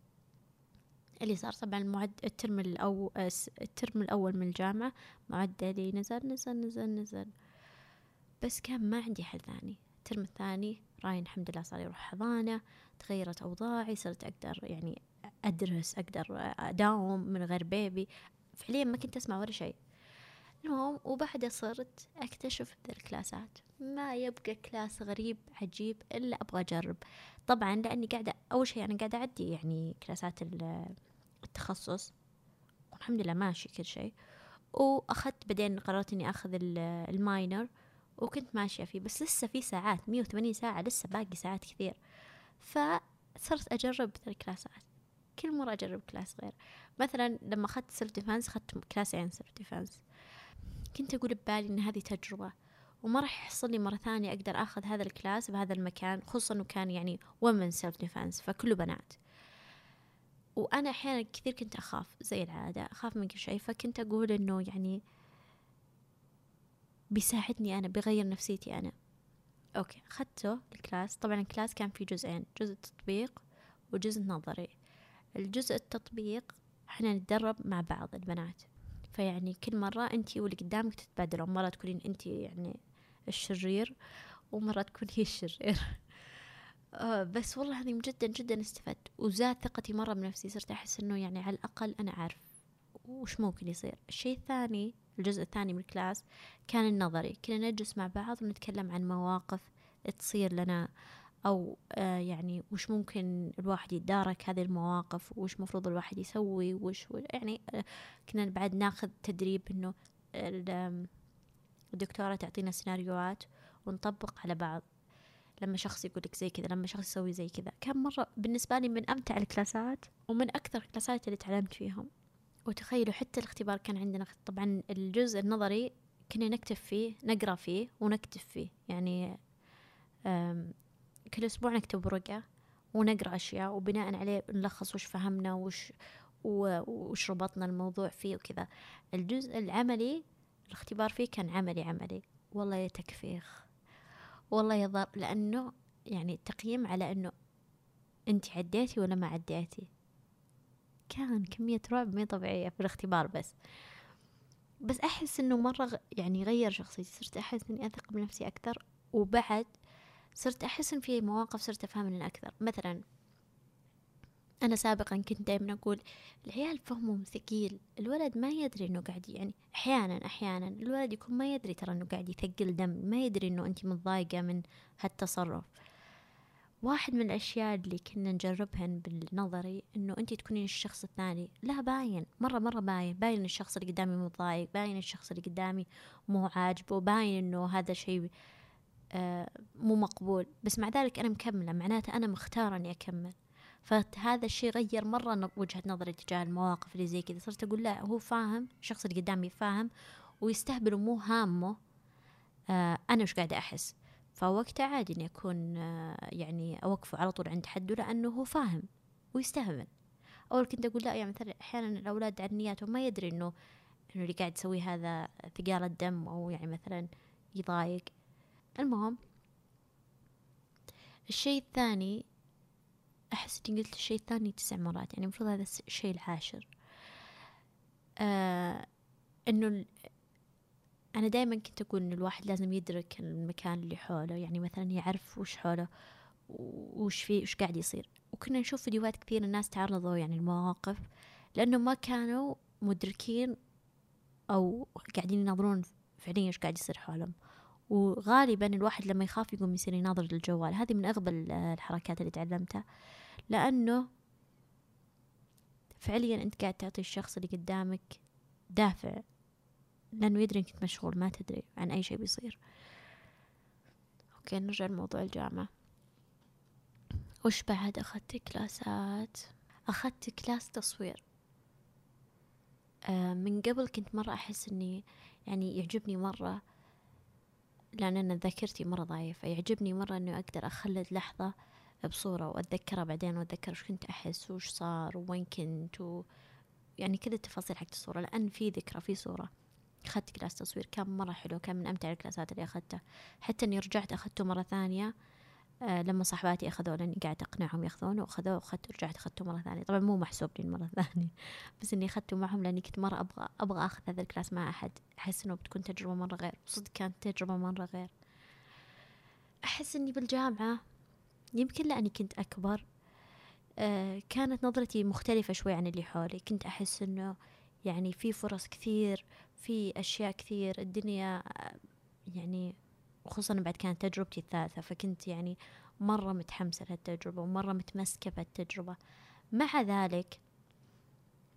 A: اللي صار طبعا المعد الترم الأول الترم الأول من الجامعة معدلي نزل نزل نزل نزل، بس كان ما عندي حل ثاني. الترم الثاني راين الحمد لله صار يروح حضانة، تغيرت أوضاعي، صرت أقدر يعني أدرس، أقدر أداوم من غير بيبي، فعليا ما كنت أسمع ولا شيء. المهم وبعدها صرت أكتشف ذا الكلاسات، ما يبقى كلاس غريب عجيب إلا أبغى أجرب. طبعا لأني قاعدة أول شيء أنا قاعدة أعدي يعني كلاسات التخصص والحمد لله ماشي كل شيء، وأخذت بعدين قررت إني أخذ الماينر وكنت ماشية فيه، بس لسه في ساعات مية وثمانين ساعة، لسه باقي ساعات كثير. فصرت أجرب الكلاسات، كل مرة أجرب كلاس غير. مثلا لما أخذت سيلف ديفنس أخذت كلاسين سيلف ديفنس، كنت أقول ببالي إن هذه تجربة وما راح يحصل لي مرة ثانية أقدر أخذ هذا الكلاس بهذا المكان، خصوصا إنه كان يعني ومن سيلف ديفنس فكله بنات. وأنا أحيانا كثير كنت أخاف زي العادة، أخاف من كل شيء، فكنت أقول إنه يعني بيساعدني أنا، بيغير نفسيتي أنا. أوكي أخذته الكلاس. طبعا الكلاس كان فيه جزئين، جزء تطبيق وجزء نظري. الجزء التطبيق احنا نتدرب مع بعض البنات، فيعني كل مرة انتي واللي قدامك تتبادلوا، مرة تكونين انتي يعني الشرير ومرة تكون هي الشرير. آه بس والله هذه جدا جدا استفدت، وزاد ثقتي مرة بنفسي، صرت أحس إنه يعني على الأقل أنا أعرف وش ممكن يصير. الشيء الثاني، الجزء الثاني من الكلاس كان النظري، كنا نجلس مع بعض ونتكلم عن مواقف تصير لنا، أو آه يعني وش ممكن الواحد يتدارك هذه المواقف، وش مفروض الواحد يسوي، وش يعني آه كنا بعد ناخذ تدريب إنه الدكتورة تعطينا سيناريوهات ونطبق على بعض، لما شخص يقول لك زي كذا، لما شخص يسوي زي كذا. كان مرة بالنسبة لي من أمتع الكلاسات ومن أكثر الكلاسات اللي تعلمت فيهم. وتخيلوا حتى الاختبار كان عندنا، طبعا الجزء النظري كنا نكتب فيه، نقرأ فيه ونكتب فيه، يعني كل أسبوع نكتب ورقة ونقرأ أشياء وبناء عليه نلخص وش فهمنا وش وش ربطنا الموضوع فيه وكذا. الجزء العملي الاختبار فيه كان عملي عملي، والله يا تكفيخ، والله يا ضر، لأنه يعني التقييم على أنه أنت عديتي ولا ما عديتي. كان كمية رعب مي طبيعية في الاختبار. بس بس أحس أنه مرة يعني غير شخصيتي، صرت أحس أني أثق بنفسي أكثر، وبعد صرت أحس أن في مواقف صرت أفهمني أكثر. مثلا أنا سابقا كنت دائما أقول العيال فهمهم ثقيل، الولد ما يدري أنه قاعد، يعني أحيانا أحيانا الولد يكون ما يدري ترى أنه قاعد يثقل دم، ما يدري أنه أنت متضايقة من هالتصرف. واحد من الأشياء اللي كنا نجربهن بالنظري إنه أنت تكونين الشخص الثاني، لا باين مرة مرة باين باين الشخص اللي قدامي متضايق، باين الشخص اللي قدامي مو عاجبه، باين إنه هذا شيء آه مو مقبول، بس مع ذلك أنا مكملة، معناته أنا مختارة إني أكمل. فهذا الشيء غير مرة وجهة نظري تجاه المواقف اللي زي كذا. صرت أقول لا، هو فاهم، الشخص اللي قدامي فاهم ويستهبل ومو هامه آه أنا وش قاعدة أحس. فوقتها عادي إني أكون آه يعني أوقفه على طول عند حده، لأنه هو فاهم ويستهبل. أول كنت أقول لا، يعني مثلا أحيانا الأولاد عنياتهم ما يدري إنه إنه اللي قاعد يسوي هذا ثقال الدم، أو يعني مثلا يضايق. المهم الشيء الثاني، أحس إني قلت الشيء الثاني تسع مرات، يعني المفروض هذا الشيء العاشر. آه إنه أنا دائما كنت أقول إن الواحد لازم يدرك المكان اللي حوله، يعني مثلا يعرف وش حوله وش فيه وش قاعد يصير. وكنا نشوف فيديوهات كثير الناس تعرضوا يعني المواقف لأنه ما كانوا مدركين أو قاعدين يناظرون فعليا وش قاعد يصير حولهم. وغالبا الواحد لما يخاف يقوم يصير يناظر للجوال. هذه من أغبى الحركات اللي تعلمتها، لأنه فعليا أنت قاعد تعطي الشخص اللي قدامك دافع، لأنه يدري أنك مشغول ما تدري عن أي شيء بيصير. أوكي نرجع لموضوع الجامعة. وش بعد أخذت كلاسات؟ أخذت كلاس تصوير. آه من قبل كنت مرة أحس أني يعني يعجبني مرة، لأن أنا ذاكرتي مرة ضعيفة، يعجبني مرة أنه أقدر أخلد لحظة بصورة وأتذكرها بعدين، وأتذكر وش كنت أحس وش صار وين كنت و... يعني كذا التفاصيل حق الصورة، لأن في ذكرى في صورة. أخذت كلاس تصوير كان مرة حلو، كان من أمتع الكلاسات اللي أخذتها. حتى أني رجعت أخذته مرة ثانية آه لما صاحباتي أخذوه، لأني قاعدة أقنعهم يأخذونه، وأخذوه وأخذت رجعت أخذته مرة ثانية. طبعا مو محسوب لي المرة الثانية، بس إني أخذته معهم لأني كنت مرة أبغى أبغى أخذ هذا الكلاس مع أحد، أحس إنه بتكون تجربة مرة غير. صدق كانت تجربة مرة غير. أحس إني بالجامعة يمكن لأني كنت أكبر آه كانت نظرتي مختلفة شوي عن اللي حولي. كنت أحس إنه يعني في فرص كثير، في أشياء كثير، الدنيا يعني، وخصوصا بعد كانت تجربتي الثالثة، فكنت يعني مرة متحمسة لهالتجربة ومرة متمسكة بهالتجربة. مع ذلك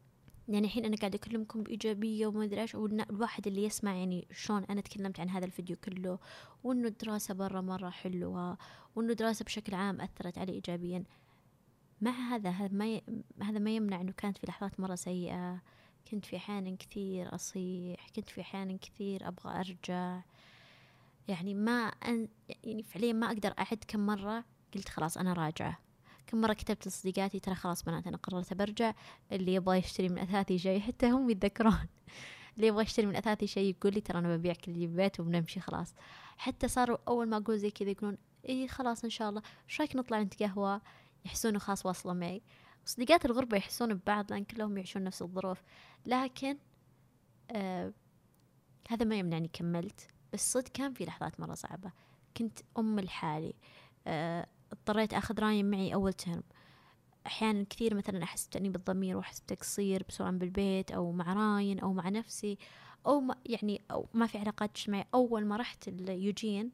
A: يعني الحين أنا قاعدة أكلمكم بإيجابية وما أدري إيش، والواحد اللي يسمع يعني شلون أنا تكلمت عن هذا الفيديو كله، وإنه الدراسة برا مرة حلوة، وإنه الدراسة بشكل عام أثرت علي إيجابيا. مع هذا هذا ما ي... هذا ما يمنع إنه كانت في لحظات مرة سيئة، كنت في أحيان كثير أصيح، كنت في أحيان كثير أبغى أرجع. يعني ما أن... يعني فعليا ما أقدر أعد كم مرة قلت خلاص أنا راجعة. كم مرة كتبت لصديقاتي ترى خلاص بنات أنا قررت برجع، اللي يبغى يشتري من أثاثي شيء، حتى هم يتذكرون اللي يبغى يشتري من أثاثي شيء يقول لي ترى أنا ببيع كل اللي ببيت وبنمشي خلاص. حتى صاروا أول ما أقول زي كذا يقولون إيه خلاص إن شاء الله، إيش رأيك نطلع نت قهوة، يحسونه خاص واصلة معي. صديقات الغربة يحسون ببعض لأن كلهم يعيشون نفس الظروف، لكن آه هذا ما يمنعني كملت. بس صدق كان في لحظات مرة صعبة، كنت أم لحالي، آه اضطريت أخذ راين معي أول ترم. أحيانا كثير مثلا أحس بتأنيب الضمير وأحس بتقصير سواء بالبيت أو مع راين أو مع نفسي، أو ما يعني أو ما في علاقات اجتماعية. أول ما رحت اليوجين،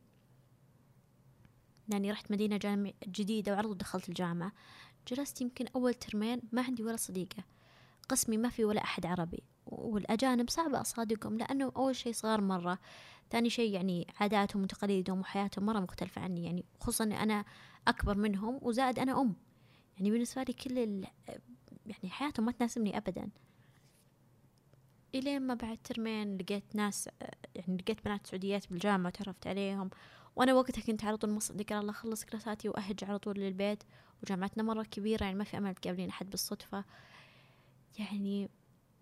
A: يعني رحت مدينة جامع جديدة وعرض دخلت الجامعة، جلست يمكن أول ترمين ما عندي ولا صديقة، قسمي ما في ولا أحد عربي، والأجانب صعب أصادقهم لأنه أول شيء صغار مرة، ثاني شيء يعني عاداتهم وتقاليدهم وحياتهم مرة مختلفة عني، يعني خصوصا أني أنا أكبر منهم وزائد أنا أم، يعني بالنسبة لي كل ال... يعني حياتهم ما تناسبني أبدا. إلين ما بعد ترمين لقيت ناس، يعني لقيت بنات سعوديات بالجامعة وتعرفت عليهم، وأنا وقتها كنت على طول مصر ذكر الله أخلص كلاساتي وأهج على طول للبيت، وجامعتنا مرة كبيرة يعني ما في أمل تقابلين أحد بالصدفة. يعني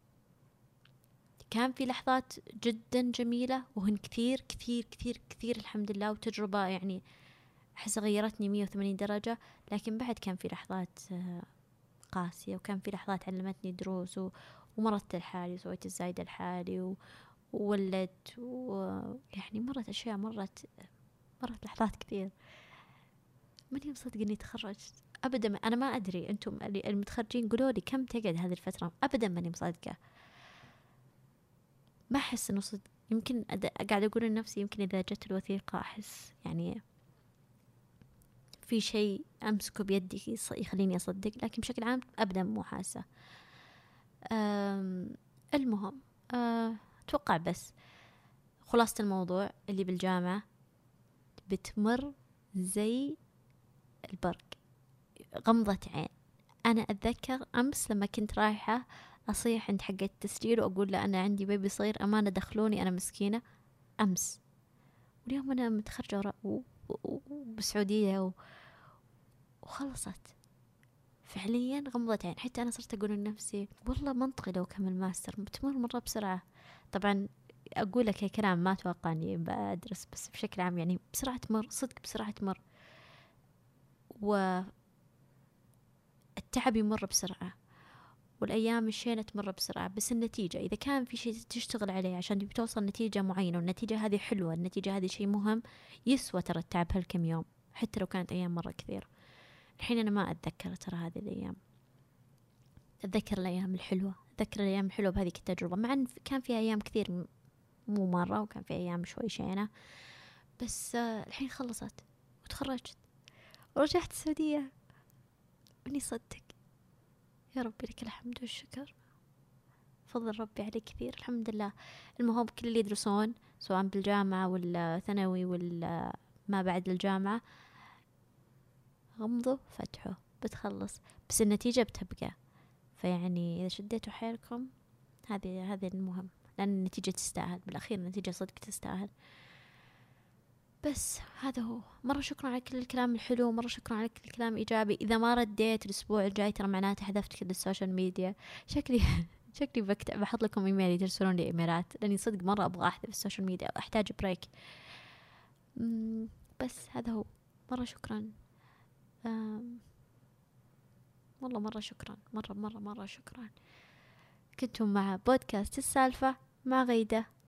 A: كان في لحظات جدا جميلة وهن كثير كثير كثير كثير الحمد لله، وتجربة يعني أحس غيرتني مية وثمانين درجة. لكن بعد كان في لحظات قاسية، وكان في لحظات علمتني دروس، و... ومرضت لحالي وسويت الزايدة لحالي، و... وولدت، ويعني مرت أشياء، مرت مرت لحظات كثير. ماني مصدق إني تخرجت أبدا. أنا ما أدري أنتم اللي المتخرجين قولوا لي كم تقعد هذه الفترة، أبدا ماني مصدقة. ما أحس إنه صدق، يمكن أد... قاعد أقول لنفسي يمكن إذا جت الوثيقة أحس يعني في شيء أمسكه بيدي يخليني أصدق، لكن بشكل عام أبدا مو حاسة. المهم أه أتوقع بس خلاصة الموضوع اللي بالجامعة بتمر زي البرق، غمضة عين. أنا أتذكر أمس لما كنت رايحة أصيح عند حق التسجيل وأقول له أنا عندي بيبي صغير أمانة دخلوني أنا مسكينة، أمس. واليوم أنا متخرجة بسعودية و... وخلصت فعليا غمضة عين. حتى أنا صرت أقول لنفسي والله منطقي لو كمل ماستر، بتمر مرة بسرعة. طبعا أقول لك كلام ما أتوقع أني بدرس، بس بشكل عام يعني بسرعة تمر، صدق بسرعة تمر، والتعب يمر بسرعة، والأيام الشينة تمر بسرعة. بس النتيجة إذا كان في شيء تشتغل عليه عشان تبي توصل نتيجة معينة، والنتيجة هذه حلوة، النتيجة هذه شيء مهم، يسوى ترى التعب هالكم يوم حتى لو كانت أيام مرة كثير. الحين أنا ما أتذكر ترى هذه الأيام، أتذكر الأيام الحلوة، أتذكر الأيام الحلوة بهذه التجربة، مع أن كان فيها أيام كثير مو مرة، وكان في أيام شوي شينة، بس آه الحين خلصت وتخرجت ورجعت السعودية. مني صدق يا ربي لك الحمد والشكر، فضل ربي علي كثير الحمد لله. المهم كل اللي يدرسون سواء بالجامعة ولا ثانوي ولا ما بعد الجامعة، غمضوا فتحوا بتخلص، بس النتيجة بتبقى. فيعني إذا شديتوا حيلكم هذه هذه المهم، لأن النتيجة تستاهل بالأخير، النتيجة صدق تستاهل. بس هذا هو. مرة شكرا على كل الكلام الحلو، مرة شكرا على كل الكلام إيجابي. إذا ما رديت الأسبوع الجاي ترى معناته حذفت كل السوشيال ميديا. شكلي شكلي بكتب بحط لكم إيميل ترسلون لي إيميلات، لأني صدق مرة أبغى أحذف السوشيال ميديا، أحتاج بريك. بس هذا هو. مرة شكرا، والله مرة شكرا، مرة مرة مرة شكرا. كنتم مع بودكاست السالفة مع غيدة.